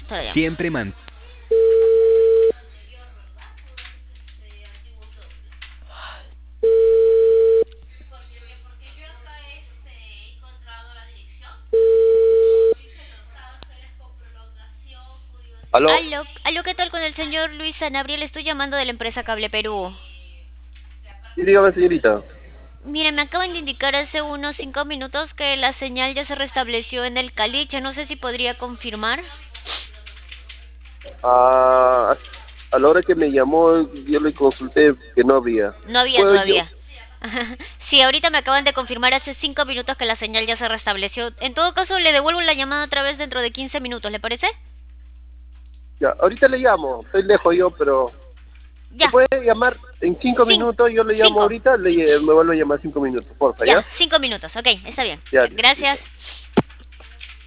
Todavía. Siempre man. ¿Aló? Aló, ¿qué tal con el señor Luis Sanabria? Le estoy llamando de la empresa Cable Perú. Sí, dígame, señorita. Mire, me acaban de indicar hace unos 5 minutos que la señal ya se restableció en el caliche. No sé si podría confirmar. Ah, a la hora que me llamó, yo le consulté que no había. No había ¿Puedo yo? todavía. Sí, ahorita me acaban de confirmar hace 5 minutos que la señal ya se restableció. En todo caso, le devuelvo la llamada otra vez dentro de 15 minutos, ¿le parece? Ya, ahorita le llamo. Estoy lejos yo, pero... ¿Me Ya, puede llamar en 5 minutos? Yo le llamo 5. ahorita, me vuelvo a llamar 5 minutos, porfa, Ya, ¿ya? 5 minutos, ok, está bien. Ya, Gracias. listo.